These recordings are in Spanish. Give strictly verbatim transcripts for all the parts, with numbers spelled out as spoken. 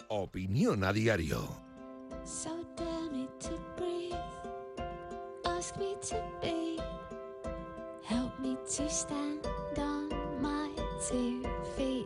Opinión a diario. So dare me to breathe, ask me to be, help me to stand on my two feet.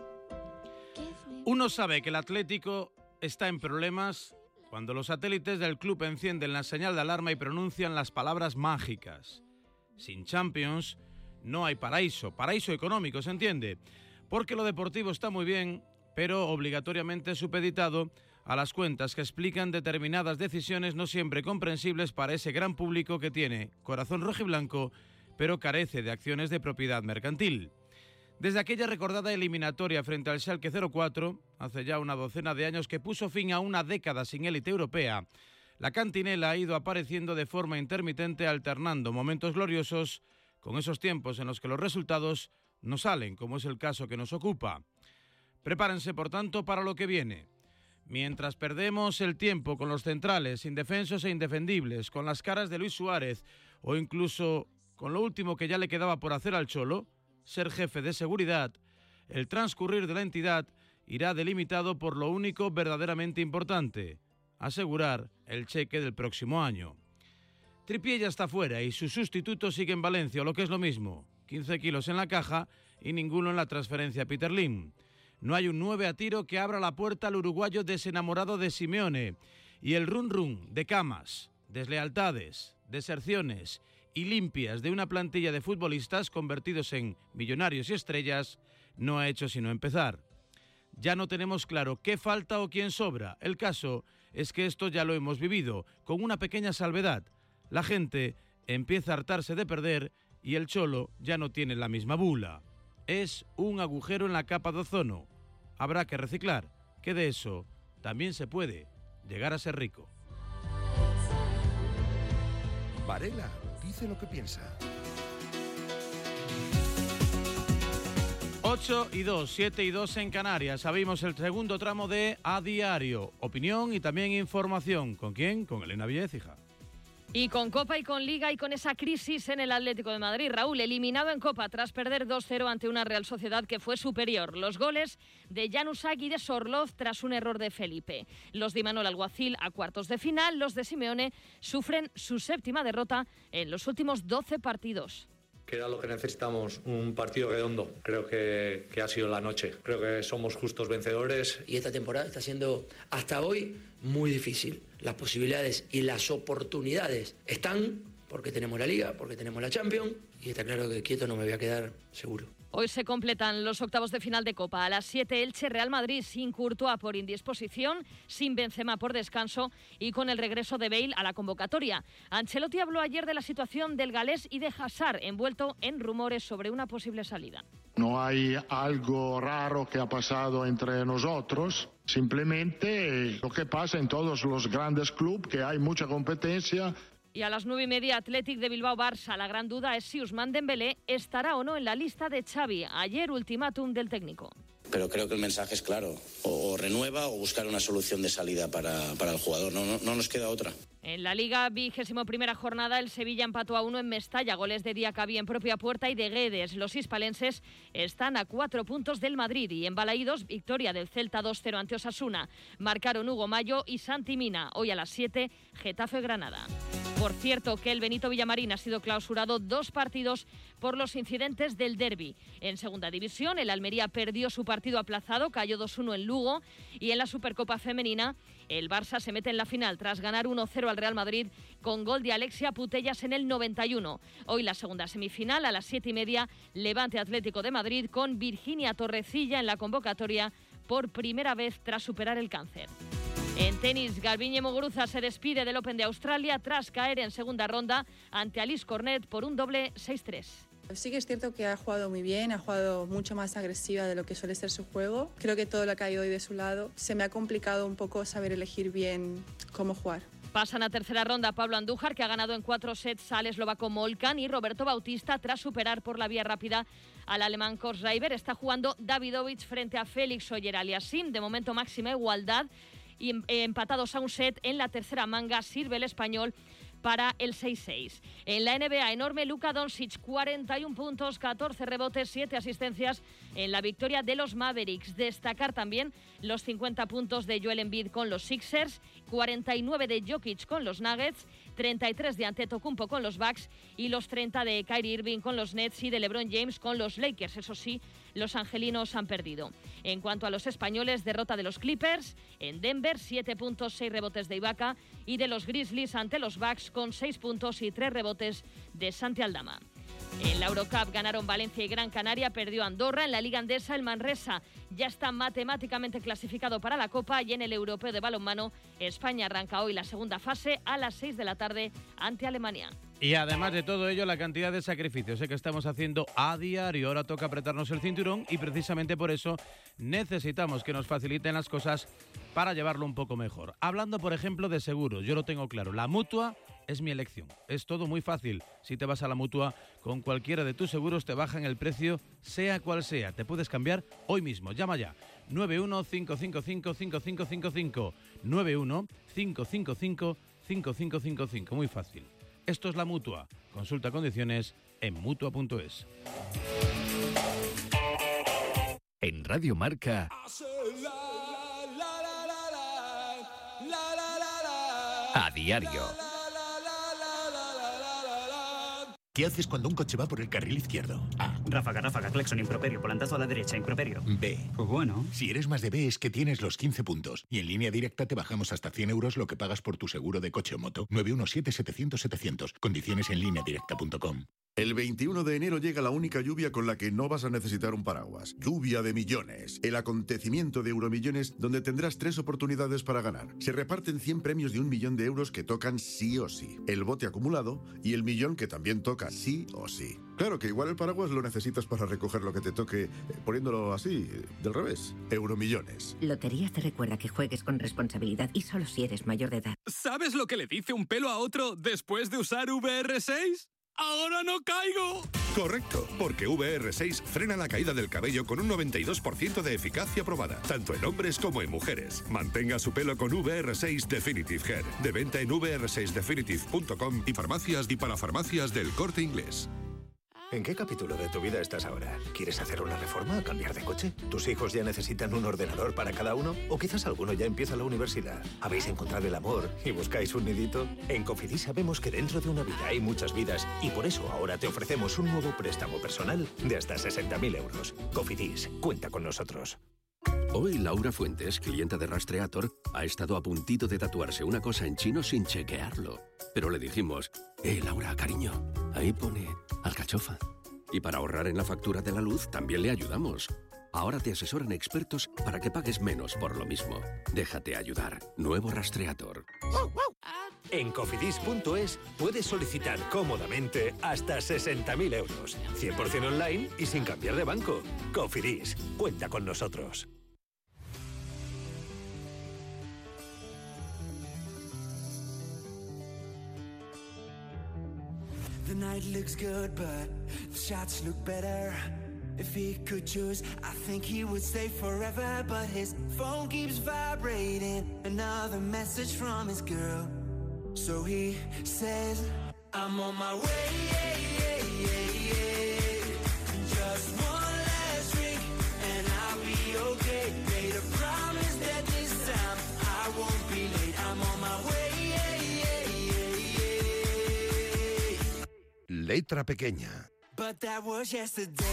Uno sabe que el Atlético está en problemas cuando los satélites del club encienden la señal de alarma y pronuncian las palabras mágicas. Sin Champions no hay paraíso, paraíso económico, ¿se entiende? Porque lo deportivo está muy bien, pero obligatoriamente supeditado a las cuentas que explican determinadas decisiones no siempre comprensibles para ese gran público que tiene corazón rojiblanco, pero carece de acciones de propiedad mercantil. Desde aquella recordada eliminatoria frente al Schalke cero cuatro, hace ya una docena de años que puso fin a una década sin élite europea, la cantinela ha ido apareciendo de forma intermitente, alternando momentos gloriosos con esos tiempos en los que los resultados no salen, como es el caso que nos ocupa. Prepárense, por tanto, para lo que viene. Mientras perdemos el tiempo con los centrales, indefensos e indefendibles, con las caras de Luis Suárez o incluso con lo último que ya le quedaba por hacer al Cholo, ser jefe de seguridad, el transcurrir de la entidad irá delimitado por lo único verdaderamente importante: asegurar el cheque del próximo año. Trippier ya está fuera y su sustituto sigue en Valencia, o lo que es lo mismo, quince kilos en la caja y ninguno en la transferencia a Peter Lim. No hay un nueve a tiro que abra la puerta al uruguayo desenamorado de Simeone, y el run run de camas, deslealtades, deserciones y limpias de una plantilla de futbolistas convertidos en millonarios y estrellas no ha hecho sino empezar. Ya no tenemos claro qué falta o quién sobra. El caso es que esto ya lo hemos vivido, con una pequeña salvedad. La gente empieza a hartarse de perder y el Cholo ya no tiene la misma bula. Es un agujero en la capa de ozono. Habrá que reciclar, que de eso también se puede llegar a ser rico. Varela dice lo que piensa. ocho y dos, siete y dos en Canarias. Abrimos el segundo tramo de A Diario. Opinión y también información. ¿Con quién? Con Elena Villez-Hija. Y con Copa y con Liga y con esa crisis en el Atlético de Madrid. Raúl, eliminado en Copa tras perder dos cero ante una Real Sociedad que fue superior. Los goles de Jan Usac y de Sorloz tras un error de Felipe. Los de Imanol Alguacil a cuartos de final. Los de Simeone sufren su séptima derrota en los últimos doce partidos. Que era lo que necesitamos, un partido redondo. Creo que, que ha sido la noche. Creo que somos justos vencedores. Y esta temporada está siendo, hasta hoy, muy difícil. Las posibilidades y las oportunidades están, porque tenemos la Liga, porque tenemos la Champions, y está claro que quieto no me voy a quedar, seguro. Hoy se completan los octavos de final de Copa. A las siete, Elche Real Madrid, sin Courtois por indisposición, sin Benzema por descanso y con el regreso de Bale a la convocatoria. Ancelotti habló ayer de la situación del galés y de Hazard, envuelto en rumores sobre una posible salida. No hay algo raro que ha pasado entre nosotros, simplemente lo que pasa en todos los grandes clubes, que hay mucha competencia. Y a las nueve y media, Athletic de Bilbao-Barça. La gran duda es si Ousmane Dembélé estará o no en la lista de Xavi. Ayer, ultimátum del técnico. Pero creo que el mensaje es claro. O, o renueva o buscar una solución de salida para, para el jugador. No, no, no nos queda otra. En la Liga, vigésimo primera jornada, el Sevilla empató a uno en Mestalla. Goles de Diacabí en propia puerta y de Guedes. Los hispalenses están a cuatro puntos del Madrid. Y en Balaídos, victoria del Celta dos cero ante Osasuna. Marcaron Hugo Mayo y Santi Mina. Hoy a las siete, Getafe-Granada. Por cierto, que el Benito Villamarín ha sido clausurado dos partidos por los incidentes del derbi. En segunda división, el Almería perdió su partido aplazado, cayó dos uno en Lugo. Y en la Supercopa Femenina, el Barça se mete en la final tras ganar uno cero al Real Madrid con gol de Alexia Putellas en el noventa y uno. Hoy la segunda semifinal, a las siete y media, Levante Atlético de Madrid con Virginia Torrecilla en la convocatoria por primera vez tras superar el cáncer. En tenis, Garbiñe Muguruza se despide del Open de Australia tras caer en segunda ronda ante Alice Cornet por un doble seis tres. Sí que es cierto que ha jugado muy bien, ha jugado mucho más agresiva de lo que suele ser su juego. Creo que todo lo ha caído hoy de su lado. Se me ha complicado un poco saber elegir bien cómo jugar. Pasan a tercera ronda Pablo Andújar, que ha ganado en cuatro sets al eslovaco Molcan, y Roberto Bautista tras superar por la vía rápida al alemán Korsreiber. Está jugando Davidovich frente a Félix Oyer-Aliassime, de momento máxima igualdad. Y empatados a un set en la tercera manga sirve el español para el seis seis. En la N B A, enorme Luka Doncic, cuarenta y un puntos, catorce rebotes, siete asistencias en la victoria de los Mavericks. Destacar también los cincuenta puntos de Joel Embiid con los Sixers, cuarenta y nueve de Jokic con los Nuggets, treinta y tres de Antetokounmpo con los Bucks y los treinta de Kyrie Irving con los Nets y de LeBron James con los Lakers. Eso sí, los angelinos han perdido. En cuanto a los españoles, derrota de los Clippers en Denver, siete puntos, seis rebotes de Ibaka, y de los Grizzlies ante los Bucks con seis puntos y tres rebotes de Santi Aldama. En la Eurocup ganaron Valencia y Gran Canaria, perdió Andorra. En la Liga Andesa, el Manresa ya está matemáticamente clasificado para la Copa, y en el Europeo de Balonmano, España arranca hoy la segunda fase a las seis de la tarde ante Alemania. Y además de todo ello, la cantidad de sacrificios que estamos haciendo a diario. Ahora toca apretarnos el cinturón y precisamente por eso necesitamos que nos faciliten las cosas para llevarlo un poco mejor. Hablando, por ejemplo, de seguros, yo lo tengo claro. La Mutua es mi elección. Es todo muy fácil. Si te vas a la Mutua, con cualquiera de tus seguros te bajan el precio, sea cual sea. Te puedes cambiar hoy mismo. Llama ya. nueve uno cinco cinco cinco cinco cinco cinco cinco. nueve uno cinco cinco cinco cinco cinco cinco cinco. Muy fácil. Esto es la Mutua. Consulta condiciones en mutua punto es. En Radio Marca, a diario. ¿Qué haces cuando un coche va por el carril izquierdo? A. Ráfaga, ráfaga, claxon, improperio, volantazo a la derecha, improperio. B. Pues bueno. Si eres más de B es que tienes los quince puntos. Y en Línea Directa te bajamos hasta cien euros lo que pagas por tu seguro de coche o moto. nueve uno siete setecientos setecientos. Condiciones en línea directa punto com. El veintiuno de enero llega la única lluvia con la que no vas a necesitar un paraguas. Lluvia de millones. El acontecimiento de Euromillones donde tendrás tres oportunidades para ganar. Se reparten cien premios de un millón de euros que tocan sí o sí. El bote acumulado y el millón que también toca sí o sí. Claro que igual el paraguas lo necesitas para recoger lo que te toque, eh, poniéndolo así, eh, del revés. Euromillones. Lotería te recuerda que juegues con responsabilidad y solo si eres mayor de edad. ¿Sabes lo que le dice un pelo a otro después de usar V R seis? ¡Ahora no caigo! Correcto, porque V R seis frena la caída del cabello con un noventa y dos por ciento de eficacia probada, tanto en hombres como en mujeres. Mantenga su pelo con V R seis Definitive Hair, de venta en v r seis definitive punto com y farmacias y parafarmacias del Corte Inglés. ¿En qué capítulo de tu vida estás ahora? ¿Quieres hacer una reforma o cambiar de coche? ¿Tus hijos ya necesitan un ordenador para cada uno? ¿O quizás alguno ya empieza la universidad? ¿Habéis encontrado el amor y buscáis un nidito? En Cofidis sabemos que dentro de una vida hay muchas vidas y por eso ahora te ofrecemos un nuevo préstamo personal de hasta sesenta mil euros. Cofidis, cuenta con nosotros. Hoy Laura Fuentes, clienta de Rastreator, ha estado a puntito de tatuarse una cosa en chino sin chequearlo. Pero le dijimos, eh, Laura, cariño, ahí pone alcachofa. Y para ahorrar en la factura de la luz también le ayudamos. Ahora te asesoran expertos para que pagues menos por lo mismo. Déjate ayudar. Nuevo Rastreator. En cofidis punto es puedes solicitar cómodamente hasta sesenta mil euros. cien por ciento online y sin cambiar de banco. Cofidis, cuenta con nosotros. The night looks good, but the shots look better. If he could choose, I think he would stay forever. But his phone keeps vibrating, another message from his girl. So he says, I'm on my way, yeah, yeah, yeah, yeah. Just one last drink and I'll be okay. Made a promise that this time I won't be late. I'm on my way, yeah, yeah, yeah, yeah. Letra pequeña. But that was yesterday.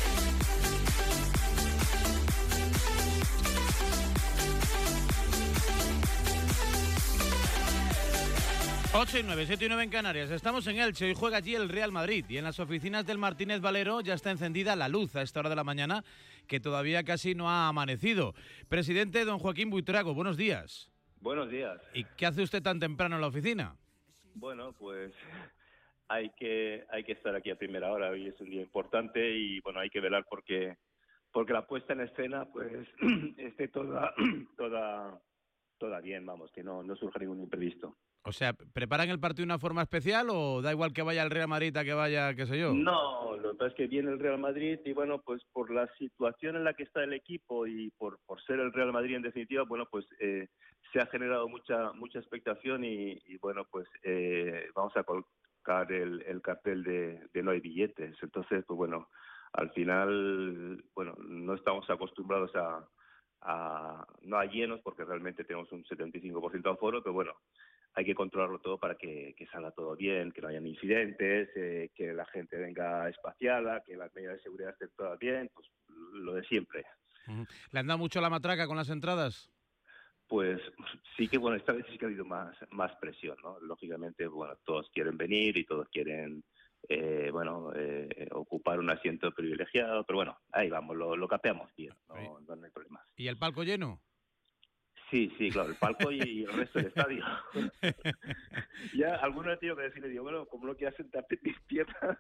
ocho y nueve, siete y nueve en Canarias. Estamos en Elche. Hoy juega allí el Real Madrid. Y en las oficinas del Martínez Valero ya está encendida la luz a esta hora de la mañana, que todavía casi no ha amanecido. Presidente don Joaquín Buitrago, buenos días. Buenos días. ¿Y qué hace usted tan temprano en la oficina? Bueno, pues hay que hay que estar aquí a primera hora. Hoy es un día importante y bueno, hay que velar porque porque la puesta en escena pues esté toda toda toda bien, vamos, que no no surja ningún imprevisto. O sea, ¿preparan el partido de una forma especial o da igual que vaya el Real Madrid a que vaya, qué sé yo? No, lo que pasa es que viene el Real Madrid y bueno, pues por la situación en la que está el equipo y por, por ser el Real Madrid en definitiva, bueno, pues eh, se ha generado mucha mucha expectación y, y bueno, pues eh, vamos a colocar el, el cartel de, de no hay billetes. Entonces, pues bueno, al final, bueno, no estamos acostumbrados a, a no a llenos porque realmente tenemos un setenta y cinco por ciento de aforo, pero bueno, hay que controlarlo todo para que, que salga todo bien, que no hayan incidentes, eh, que la gente venga espaciada, que las medidas de seguridad estén todas bien, pues lo de siempre. ¿Le han dado mucho la matraca con las entradas? Pues sí que, bueno, esta vez sí que ha habido más, más presión, ¿no? Lógicamente, bueno, todos quieren venir y todos quieren, eh, bueno, eh, ocupar un asiento privilegiado, pero bueno, ahí vamos, lo, lo capeamos bien, no, no hay problemas. ¿Y el palco lleno? Sí, sí, claro, el palco y, y el resto del estadio. Ya algunos han tenido que decirle, digo, bueno, como no quieras sentarte en mis piernas,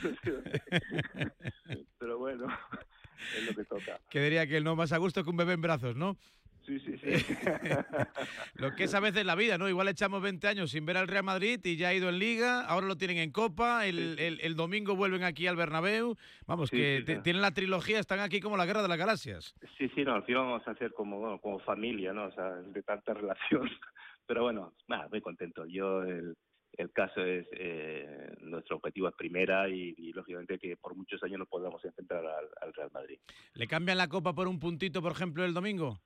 pero bueno, es lo que toca. Que diría que no más a gusto que un bebé en brazos, ¿no? Sí, sí, sí. Lo que es a veces la vida, ¿no? Igual echamos veinte años sin ver al Real Madrid y ya ha ido en Liga, ahora lo tienen en Copa, el, el, el domingo vuelven aquí al Bernabéu. Vamos, Sí, que sí, te- sí. tienen la trilogía, están aquí como la Guerra de las Galaxias. Sí, sí, no, al final vamos a hacer como, bueno, como familia, ¿no? O sea, de tanta relación. Pero bueno, nada, muy contento. Yo, el, el caso es, eh, nuestro objetivo es primera y, y lógicamente que por muchos años nos podamos enfrentar al, al Real Madrid. ¿Le cambian la Copa por un puntito, por ejemplo, el domingo?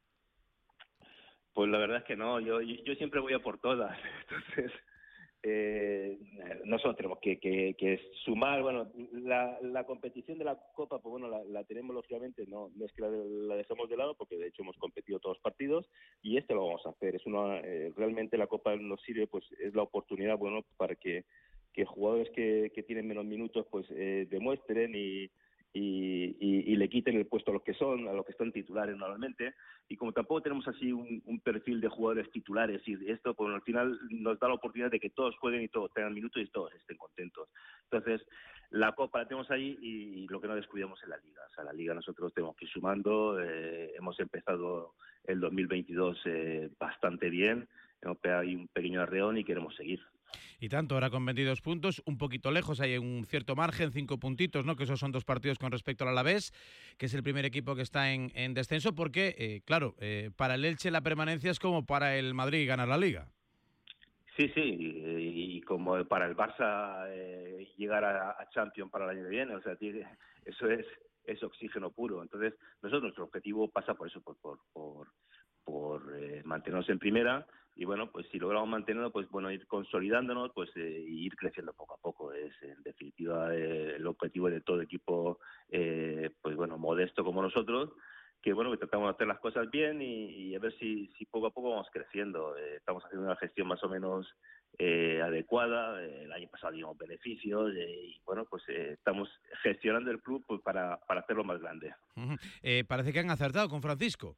Pues la verdad es que no, yo, yo yo siempre voy a por todas. Entonces, eh, nosotros tenemos que, que, que sumar, bueno, la, la competición de la Copa, pues bueno, la, la tenemos lógicamente, no, no es que la, la dejemos de lado, porque de hecho hemos competido todos los partidos, y esto lo vamos a hacer. Es una, eh, realmente la Copa nos sirve, pues es la oportunidad, bueno, para que, que jugadores que, que tienen menos minutos, pues eh, demuestren y Y, y, y le quiten el puesto a los que son, a los que están titulares normalmente, y como tampoco tenemos así un, un perfil de jugadores titulares y esto, pues al final nos da la oportunidad de que todos jueguen y todos tengan minutos y todos estén contentos. Entonces, la Copa la tenemos ahí y, y lo que no descuidamos es la Liga. O sea, la Liga nosotros tenemos que ir sumando, eh, hemos empezado el dos mil veintidós eh, bastante bien, hemos pegado ahí un pequeño arreón y queremos seguir. Y tanto, ahora con veintidós puntos, un poquito lejos, hay un cierto margen, cinco puntitos, ¿no? Que esos son dos partidos con respecto al Alavés, que es el primer equipo que está en, en descenso, porque, eh, claro, eh, para el Elche la permanencia es como para el Madrid ganar la Liga. Sí, sí, y, y como para el Barça eh, llegar a, a Champions para el año que viene, o sea, tiene, eso es, es oxígeno puro. Entonces, nosotros nuestro objetivo pasa por eso, por, por, por, por eh, mantenernos en primera. Y bueno, pues si logramos mantenerlo, pues bueno, ir consolidándonos, pues eh, y ir creciendo poco a poco. Es en definitiva eh, el objetivo de todo equipo, eh, pues bueno, modesto como nosotros, que bueno, que tratamos de hacer las cosas bien y, y a ver si, si poco a poco vamos creciendo. Eh, estamos haciendo una gestión más o menos eh, adecuada. Eh, el año pasado dimos beneficios eh, y bueno, pues eh, estamos gestionando el club pues para, para hacerlo más grande. Ujú. Eh, parece que han acertado con Francisco.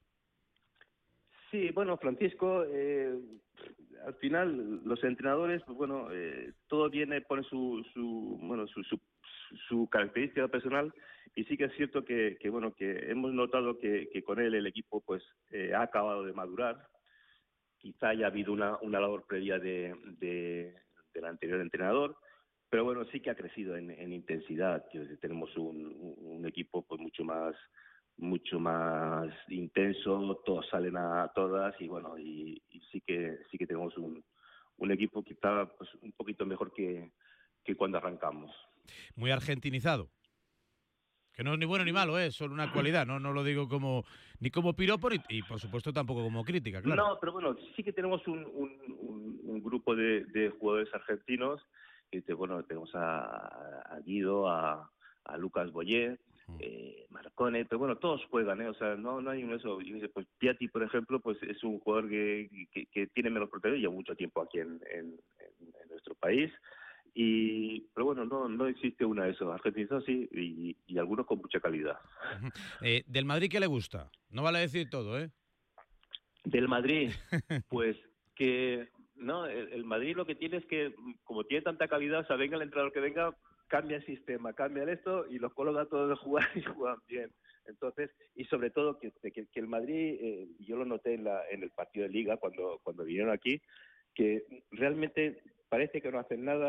Sí, bueno, Francisco, eh, al final los entrenadores, pues bueno, eh, todo viene, pone su, su bueno, su, su, su característica personal y sí que es cierto que, que bueno, que hemos notado que, que con él el equipo pues eh, ha acabado de madurar. Quizá haya habido una, una labor previa de, de, del anterior entrenador, pero bueno, sí que ha crecido en, en intensidad. Quiero decir, tenemos un, un equipo pues mucho más mucho más intenso, todos salen a todas y bueno, y, y sí que sí que tenemos un, un equipo quizá pues un poquito mejor que, que cuando arrancamos. Muy argentinizado. Que no es ni bueno ni malo, ¿eh? Es solo una cualidad, no no lo digo como ni como piropo ni, y por supuesto tampoco como crítica, claro. No, pero bueno, sí que tenemos un, un, un, un grupo de, de jugadores argentinos, que bueno, tenemos a, a Guido, a, a Lucas Boyé, eh, Marcone, pero bueno, todos juegan, ¿eh? O sea, no no hay un eso. Y, pues Piatti, por ejemplo, pues es un jugador que, que, que tiene menos protagonismo, lleva mucho tiempo aquí en, en, en, en nuestro país. Y pero bueno, no no existe una de esos. Argentinos sí, y, y algunos con mucha calidad. Ujú. Eh, ¿Del Madrid qué le gusta? No vale decir todo, ¿eh? Del Madrid, pues que no, el, el Madrid lo que tiene es que, como tiene tanta calidad, o sea, venga el entrenador que venga, cambia el sistema, cambia esto y los coloca todos a jugar y juegan bien. Entonces, y sobre todo que, que, que el Madrid, eh, yo lo noté en, la, en el partido de Liga cuando, cuando vinieron aquí, que realmente parece que no hacen nada,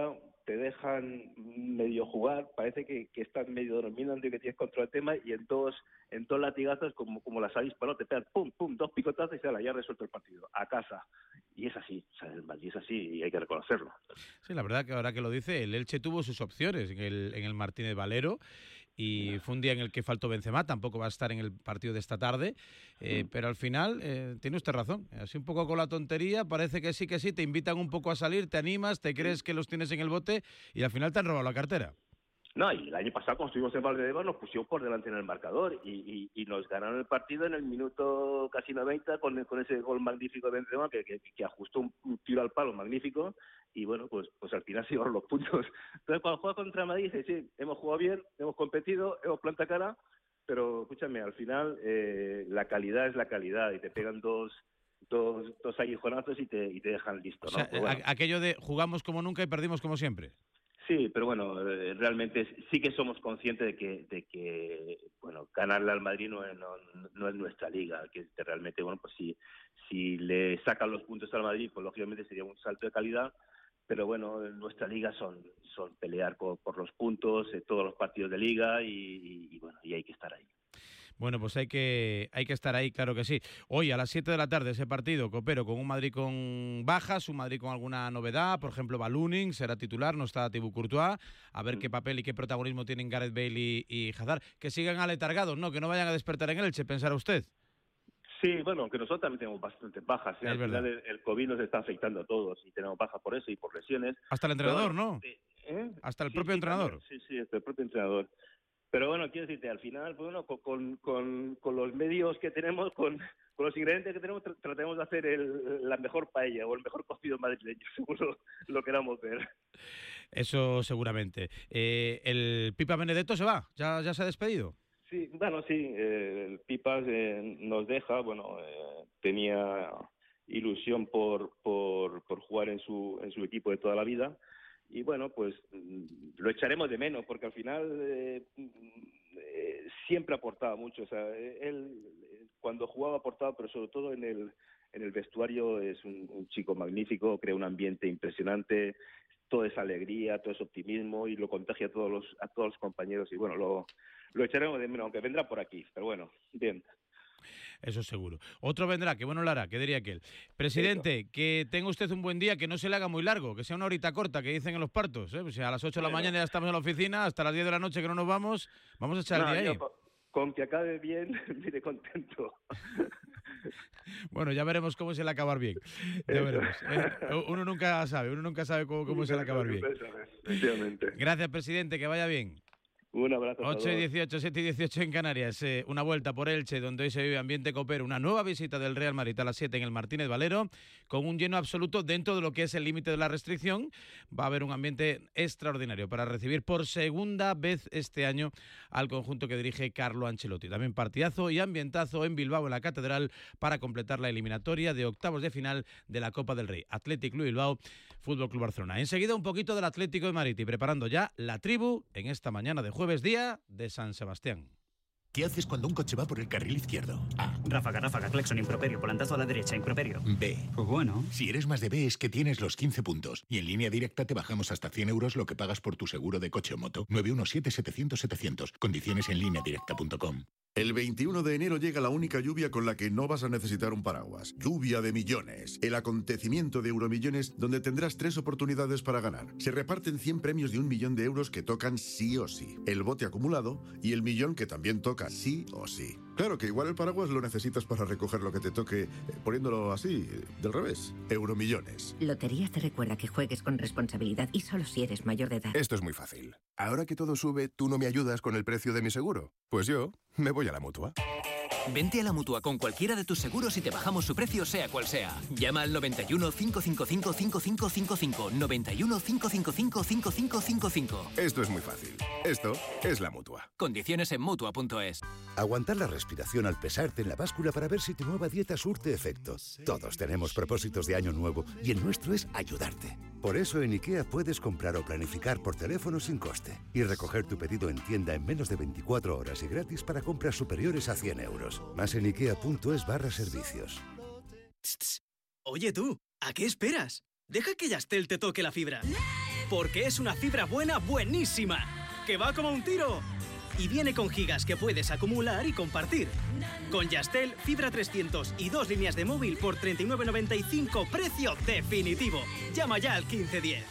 te dejan medio jugar, parece que, que estás medio dominando y que tienes control del tema, y en dos en dos latigazos, como, como las avispas, ¿no? Te pegan pum, pum, dos picotazos y se ya resuelto el partido, a casa. Y es así, o sea, el Madrid es así y hay que reconocerlo. Sí, la verdad que ahora que lo dice, el Elche tuvo sus opciones en el, en el Martínez Valero, y fue un día en el que faltó Benzema, tampoco va a estar en el partido de esta tarde, eh, pero al final eh, tiene usted razón, así un poco con la tontería, parece que sí, que sí, te invitan un poco a salir, te animas, te crees que los tienes en el bote y al final te han robado la cartera. No, y el año pasado cuando estuvimos en Valdebebas nos pusieron por delante en el marcador y, y, y nos ganaron el partido en el minuto casi noventa con, con ese gol magnífico de Benzema que, que, que ajustó un, un tiro al palo magnífico, y bueno, pues pues al final se llevaron los puntos. Entonces cuando juega contra Madrid dice, sí, hemos jugado bien, hemos competido, hemos plantado cara, pero escúchame, al final eh, la calidad es la calidad y te pegan dos dos, dos aguijonazos y te, y te dejan listo, ¿no? O sea, Pues bueno. a, aquello de jugamos como nunca y perdimos como siempre. Sí, pero bueno, eh, realmente sí que somos conscientes de que, de que bueno, ganarle al Madrid no es, no, no es nuestra liga, que realmente, bueno, pues si, si le sacan los puntos al Madrid, pues lógicamente sería un salto de calidad, pero bueno, nuestra liga son, son pelear por, por los puntos, eh, todos los partidos de liga y, y, y bueno, y hay que estar ahí. Bueno, pues hay que hay que estar ahí, claro que sí. Hoy a las siete de la tarde ese partido, Copero, con un Madrid con bajas, un Madrid con alguna novedad, por ejemplo, Baluning será titular, no está Thibaut Courtois, a ver qué papel y qué protagonismo tienen Gareth Bale y, y Hazard, que sigan aletargados, ¿no? Que no vayan a despertar en el Elche, pensará usted. Sí, bueno, aunque nosotros también tenemos bastantes bajas, ¿eh? Es Al verdad. final el, el COVID nos está afectando a todos y tenemos bajas por eso y por lesiones. Hasta el entrenador, Pero, ¿no? ¿eh? Hasta el Sí, propio sí, entrenador. también. Sí, sí, hasta el propio entrenador. Pero bueno, quiero decirte, al final, pues bueno, con, con, con los medios que tenemos, con, con los ingredientes que tenemos, tr- tratemos de hacer el, la mejor paella o el mejor cocido madrileño, según lo, lo queramos ver. Eso seguramente. Eh, ¿El Pipa Benedetto se va? ¿Ya, ya se ha despedido? Sí, bueno, sí, eh, el Pipas eh, nos deja, bueno, eh, tenía ilusión por, por, por jugar en su, en su equipo de toda la vida. Y bueno, pues lo echaremos de menos porque al final eh, eh, siempre aportaba mucho. O sea, él cuando jugaba aportaba, pero sobre todo en el en el vestuario es un, un chico magnífico, crea un ambiente impresionante, toda esa alegría, todo ese optimismo y lo contagia a todos los a todos los compañeros. Y bueno, lo, lo echaremos de menos, aunque vendrá por aquí. Pero bueno, bien. Eso seguro. Otro vendrá, que bueno lo hará, que diría aquel. Presidente, Eso. Que tenga usted un buen día, que no se le haga muy largo, que sea una horita corta, que dicen en los partos. ¿eh? O sea, a las ocho de la mañana ya estamos en la oficina, hasta las diez de la noche que no nos vamos, vamos a echar No, el día yo, ahí. con, con que acabe bien, mire contento. Bueno, ya veremos cómo se le acabar bien. Ya veremos. Eh, uno nunca sabe, uno nunca sabe cómo, cómo se le acabar bien. Gracias, presidente, que vaya bien. Un abrazo a ocho y dieciocho, siete y dieciocho en Canarias. Eh, una vuelta por Elche, donde hoy se vive ambiente copero. Una nueva visita del Real Madrid a las siete en el Martínez Valero, con un lleno absoluto dentro de lo que es el límite de la restricción. Va a haber un ambiente extraordinario para recibir por segunda vez este año al conjunto que dirige Carlo Ancelotti. También partidazo y ambientazo en Bilbao, en la Catedral, para completar la eliminatoria de octavos de final de la Copa del Rey. Athletic Club Bilbao, Fútbol Club Barcelona. Enseguida un poquito del Atlético de Madrid y preparando ya la tribu en esta mañana de jueves, día de San Sebastián. ¿Qué haces cuando un coche va por el carril izquierdo? A. Ráfaga, ráfaga, claxon, improperio, volantazo a la derecha, improperio. B. Pues bueno. Si eres más de B es que tienes los quince puntos. Y en línea directa te bajamos hasta cien euros lo que pagas por tu seguro de coche o moto. nueve uno siete, setecientos, setecientos. Condiciones en línea directa punto com. El veintiuno de enero llega la única lluvia con la que no vas a necesitar un paraguas. Lluvia de millones. El acontecimiento de Euromillones donde tendrás tres oportunidades para ganar. Se reparten cien premios de un millón de euros que tocan sí o sí. El bote acumulado y el millón que también toca sí o sí. Claro que igual el paraguas lo necesitas para recoger lo que te toque, eh, poniéndolo así, eh, del revés. Euromillones. Loterías te recuerda que juegues con responsabilidad y solo si eres mayor de edad. Esto es muy fácil. Ahora que todo sube, ¿tú no me ayudas con el precio de mi seguro? Pues yo me voy a la Mutua. Vente a la Mutua con cualquiera de tus seguros y te bajamos su precio sea cual sea. Llama al noventa y uno, cinco cinco cinco, cinco cinco cinco cinco, noventa y uno, cinco cinco cinco, cinco cinco cinco cinco. Esto es muy fácil. Esto es la Mutua. Condiciones en Mutua punto es. Aguantar la respiración al pesarte en la báscula para ver si tu nueva dieta surte efecto. Todos tenemos propósitos de año nuevo y el nuestro es ayudarte. Por eso en IKEA puedes comprar o planificar por teléfono sin coste y recoger tu pedido en tienda en menos de veinticuatro horas y gratis para compras superiores a cien euros. Más en ikea punto es barra servicios. Oye tú, ¿a qué esperas? Deja que Yastel te toque la fibra. porque es una fibra buena, buenísima, que va como un tiro. Y viene con gigas que puedes acumular y compartir. Con Yastel, fibra trescientos y dos líneas de móvil por treinta y nueve noventa y cinco, precio definitivo. Llama ya al quince diez.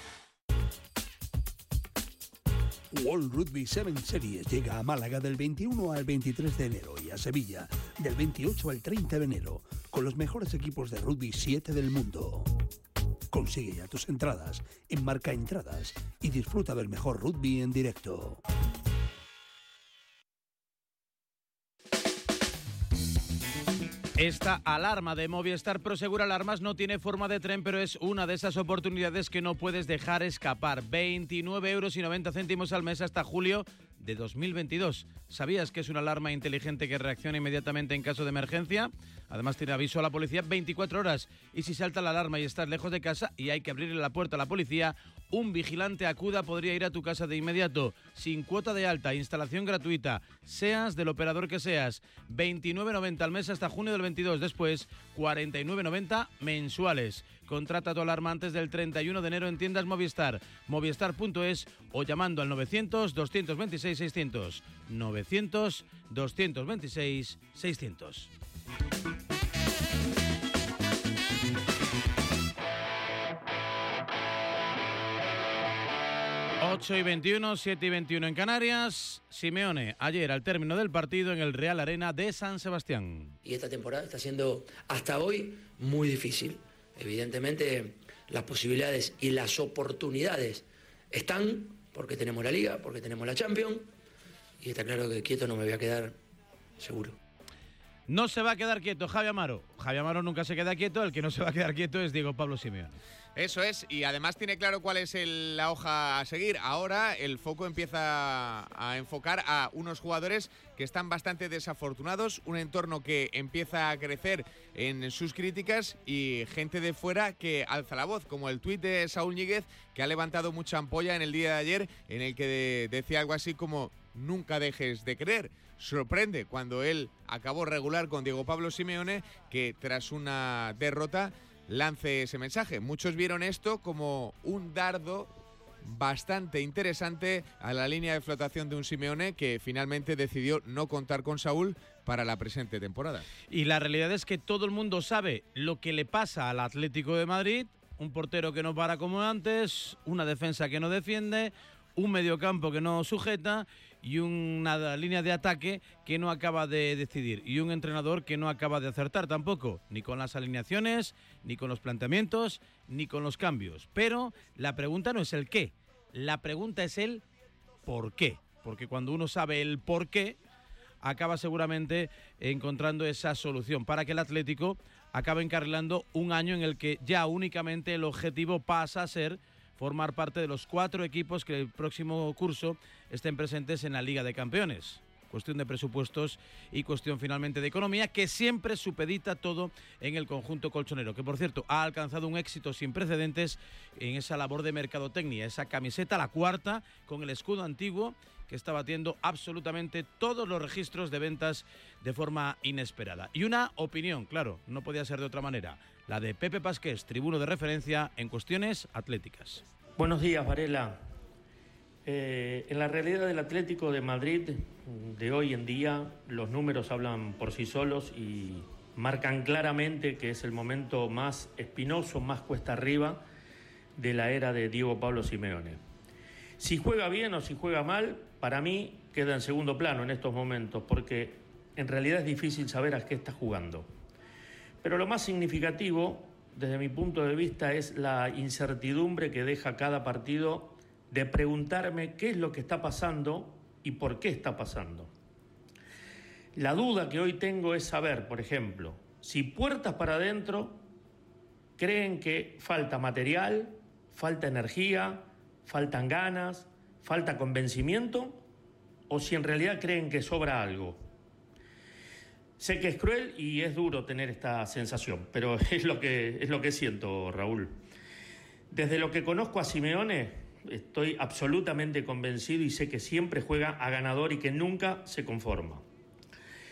World Rugby siete Series llega a Málaga del veintiuno al veintitrés de enero y a Sevilla del veintiocho al treinta de enero con los mejores equipos de rugby siete del mundo. Consigue ya tus entradas en Marca Entradas y disfruta del mejor rugby en directo. Esta alarma de Movistar Prosegur Alarmas no tiene forma de tren, pero es una de esas oportunidades que no puedes dejar escapar. veintinueve euros y noventa céntimos al mes hasta julio de dos mil veintidós. ¿Sabías que es una alarma inteligente que reacciona inmediatamente en caso de emergencia? Además tiene aviso a la policía veinticuatro horas. Y si salta la alarma y estás lejos de casa y hay que abrirle la puerta a la policía, un vigilante acuda podría ir a tu casa de inmediato, sin cuota de alta, instalación gratuita, seas del operador que seas. veintinueve noventa al mes hasta junio del veintidós, después cuarenta y nueve noventa mensuales. Contrata tu alarma antes del treinta y uno de enero en tiendas Movistar, movistar punto es o llamando al novecientos, doscientos veintiséis, seiscientos. novecientos, doscientos veintiséis, seiscientos. ocho y veintiuno, siete y veintiuno en Canarias. Simeone, ayer al término del partido en el Real Arena de San Sebastián. Y esta temporada está siendo hasta hoy muy difícil. Evidentemente las posibilidades y las oportunidades están porque tenemos la Liga, porque tenemos la Champions, y está claro que quieto no me voy a quedar, seguro. No se va a quedar quieto Javi Amaro. Javi Amaro nunca se queda quieto, el que no se va a quedar quieto es Diego Pablo Simeone. Eso es, y además tiene claro cuál es el, la hoja a seguir. Ahora el foco empieza a enfocar a unos jugadores que están bastante desafortunados, un entorno que empieza a crecer en sus críticas y gente de fuera que alza la voz, como el tuit de Saúl Ñíguez, que ha levantado mucha ampolla en el día de ayer, en el que de, decía algo así como: nunca dejes de creer. Sorprende cuando él acabó regular con Diego Pablo Simeone, que tras una derrota lance ese mensaje. Muchos vieron esto como un dardo bastante interesante a la línea de flotación de un Simeone que finalmente decidió no contar con Saúl para la presente temporada. Y la realidad es que todo el mundo sabe lo que le pasa al Atlético de Madrid: un portero que no para como antes, una defensa que no defiende, un mediocampo que no sujeta y una línea de ataque que no acaba de decidir, y un entrenador que no acaba de acertar tampoco, ni con las alineaciones, ni con los planteamientos, ni con los cambios. Pero la pregunta no es el qué, la pregunta es el por qué, porque cuando uno sabe el por qué, acaba seguramente encontrando esa solución para que el Atlético acabe encarrilando un año en el que ya únicamente el objetivo pasa a ser formar parte de los cuatro equipos que el próximo curso estén presentes en la Liga de Campeones. Cuestión de presupuestos y cuestión finalmente de economía, que siempre supedita todo en el conjunto colchonero, que por cierto ha alcanzado un éxito sin precedentes en esa labor de mercadotecnia, esa camiseta, la cuarta, con el escudo antiguo, que está batiendo absolutamente todos los registros de ventas de forma inesperada. Y una opinión, claro, no podía ser de otra manera, la de Pepe Pasqués, tribuno de referencia en cuestiones atléticas. Buenos días, Varela. Eh, en la realidad del Atlético de Madrid de hoy en día, los números hablan por sí solos y marcan claramente que es el momento más espinoso, más cuesta arriba de la era de Diego Pablo Simeone. Si juega bien o si juega mal, para mí queda en segundo plano en estos momentos, porque en realidad es difícil saber a qué está jugando. Pero lo más significativo, desde mi punto de vista, es la incertidumbre que deja cada partido de preguntarme qué es lo que está pasando y por qué está pasando. La duda que hoy tengo es saber, por ejemplo, si puertas para adentro creen que falta material, falta energía, faltan ganas, falta convencimiento, o si en realidad creen que sobra algo. Sé que es cruel y es duro tener esta sensación, pero es lo que, es lo que siento, Raúl. Desde lo que conozco a Simeone, estoy absolutamente convencido y sé que siempre juega a ganador y que nunca se conforma.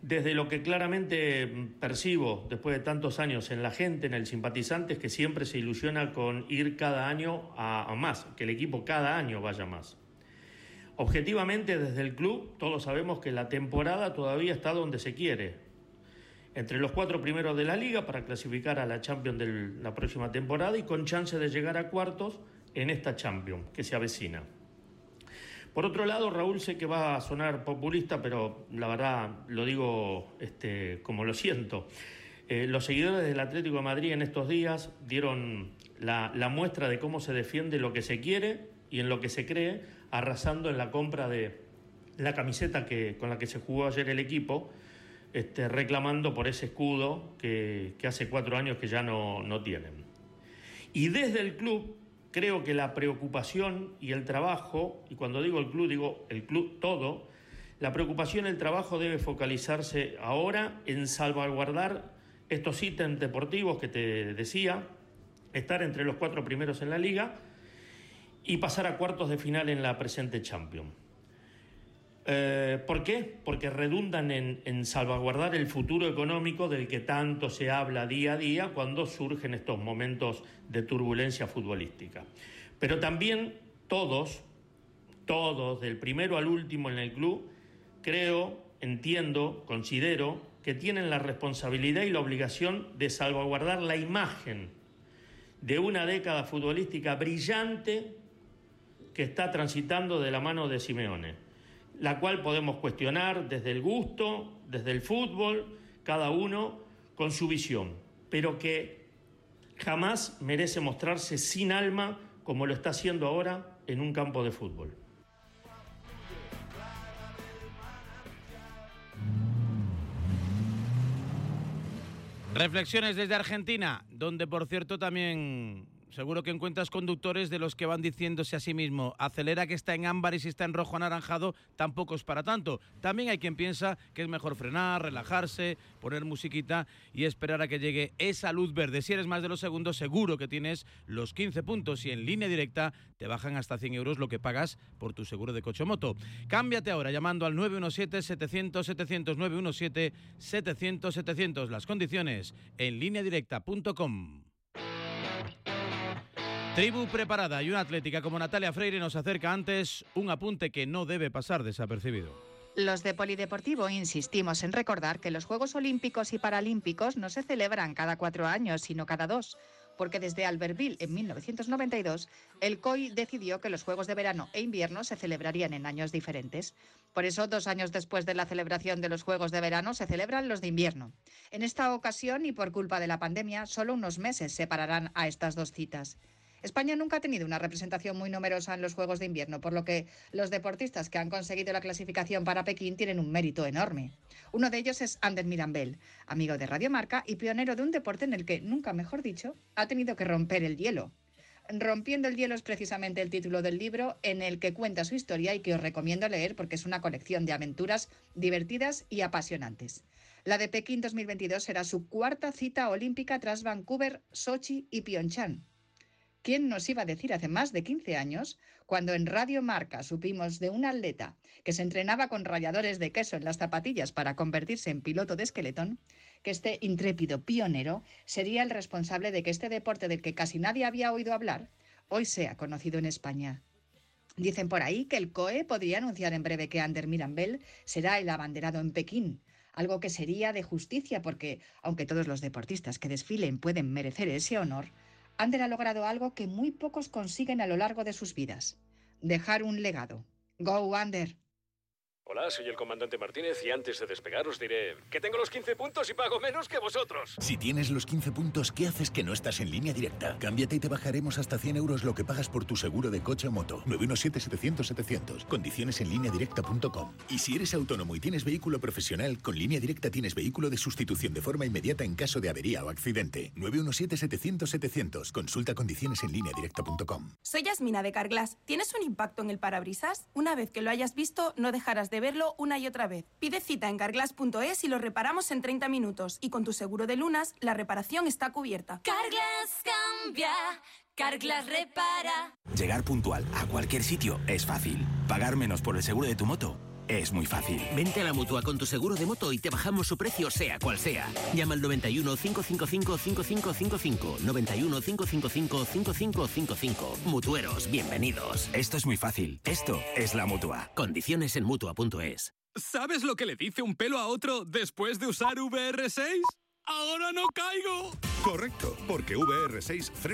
Desde lo que claramente percibo después de tantos años en la gente, en el simpatizante, es que siempre se ilusiona con ir cada año a, a más, que el equipo cada año vaya más. Objetivamente, desde el club, todos sabemos que la temporada todavía está donde se quiere. Entre los cuatro primeros de la Liga para clasificar a la Champions de la próxima temporada y con chance de llegar a cuartos en esta Champions que se avecina. Por otro lado, Raúl, sé que va a sonar populista, pero la verdad lo digo este, como lo siento. Eh, los seguidores del Atlético de Madrid en estos días dieron la, la muestra de cómo se defiende lo que se quiere y en lo que se cree, arrasando en la compra de la camiseta que, con la que se jugó ayer el equipo, este, reclamando por ese escudo que, que hace cuatro años que ya no, no tienen. Y desde el club creo que la preocupación y el trabajo, y cuando digo el club, digo el club todo, la preocupación y el trabajo debe focalizarse ahora en salvaguardar estos ítems deportivos que te decía, estar entre los cuatro primeros en la Liga y pasar a cuartos de final en la presente Champions. Eh, ¿Por qué? Porque redundan en, en salvaguardar el futuro económico del que tanto se habla día a día cuando surgen estos momentos de turbulencia futbolística. Pero también todos, todos, del primero al último en el club, creo, entiendo, considero que tienen la responsabilidad y la obligación de salvaguardar la imagen de una década futbolística brillante que está transitando de la mano de Simeone, la cual podemos cuestionar desde el gusto, desde el fútbol, cada uno con su visión, pero que jamás merece mostrarse sin alma como lo está haciendo ahora en un campo de fútbol. Reflexiones desde Argentina, donde por cierto también seguro que encuentras conductores de los que van diciéndose a sí mismo: acelera que está en ámbar y si está en rojo anaranjado tampoco es para tanto. También hay quien piensa que es mejor frenar, relajarse, poner musiquita y esperar a que llegue esa luz verde. Si eres más de los segundos, seguro que tienes los quince puntos y en Línea Directa te bajan hasta cien euros lo que pagas por tu seguro de coche o moto. Cámbiate ahora llamando al nueve uno siete, setecientos, setecientos, nueve uno siete, setecientos, setecientos. Las condiciones en línea directa punto com. Tribu preparada y una atlética como Natalia Freire nos acerca antes un apunte que no debe pasar desapercibido. Los de Polideportivo insistimos en recordar que los Juegos Olímpicos y Paralímpicos no se celebran cada cuatro años, sino cada dos, porque desde Albertville en mil novecientos noventa y dos el C O I decidió que los Juegos de Verano e Invierno se celebrarían en años diferentes. Por eso, dos años después de la celebración de los Juegos de Verano, se celebran los de Invierno. En esta ocasión, y por culpa de la pandemia, solo unos meses separarán a estas dos citas. España nunca ha tenido una representación muy numerosa en los Juegos de Invierno, por lo que los deportistas que han conseguido la clasificación para Pekín tienen un mérito enorme. Uno de ellos es Ander Mirambell, amigo de Radio Marca y pionero de un deporte en el que, nunca mejor dicho, ha tenido que romper el hielo. Rompiendo el hielo es precisamente el título del libro en el que cuenta su historia y que os recomiendo leer porque es una colección de aventuras divertidas y apasionantes. La de Pekín dos mil veintidós será su cuarta cita olímpica tras Vancouver, Sochi y Pyeongchang. ¿Quién nos iba a decir hace más de quince años, cuando en Radio Marca supimos de un atleta que se entrenaba con ralladores de queso en las zapatillas para convertirse en piloto de esqueletón, que este intrépido pionero sería el responsable de que este deporte del que casi nadie había oído hablar, hoy sea conocido en España? Dicen por ahí que el C O E podría anunciar en breve que Ander Mirambell será el abanderado en Pekín, algo que sería de justicia porque, aunque todos los deportistas que desfilen pueden merecer ese honor, Ander ha logrado algo que muy pocos consiguen a lo largo de sus vidas: dejar un legado. ¡Go, Ander! Hola, soy el comandante Martínez y antes de despegar os diré que tengo los quince puntos y pago menos que vosotros. Si tienes los quince puntos, ¿qué haces que no estás en Línea Directa? Cámbiate y te bajaremos hasta cien euros lo que pagas por tu seguro de coche o moto. nueve uno siete, setecientos, setecientos. Condiciones en línea directa punto com. Y si eres autónomo y tienes vehículo profesional, con Línea Directa tienes vehículo de sustitución de forma inmediata en caso de avería o accidente. nueve uno siete, setecientos, setecientos. Consulta condiciones en línea directa punto com. Soy Yasmina de Carglass. ¿Tienes un impacto en el parabrisas? Una vez que lo hayas visto, no dejarás de verlo una y otra vez. Pide cita en carglass punto es y lo reparamos en treinta minutos. Y con tu seguro de lunas, la reparación está cubierta. Carglass cambia, Carglass repara. Llegar puntual a cualquier sitio es fácil. Pagar menos por el seguro de tu moto Es muy fácil. Vente a la Mutua con tu seguro de moto y te bajamos su precio sea cual sea. Llama al noventa y uno, cinco cinco cinco, cinco cinco cinco cinco. noventa y uno, cinco cinco cinco, cinco cinco cinco cinco. Mutueros, bienvenidos. Esto es muy fácil. Esto es la Mutua. Condiciones en Mutua punto es. ¿Sabes lo que le dice un pelo a otro después de usar V R seis? ¡Ahora no caigo! Correcto, porque V R seis frena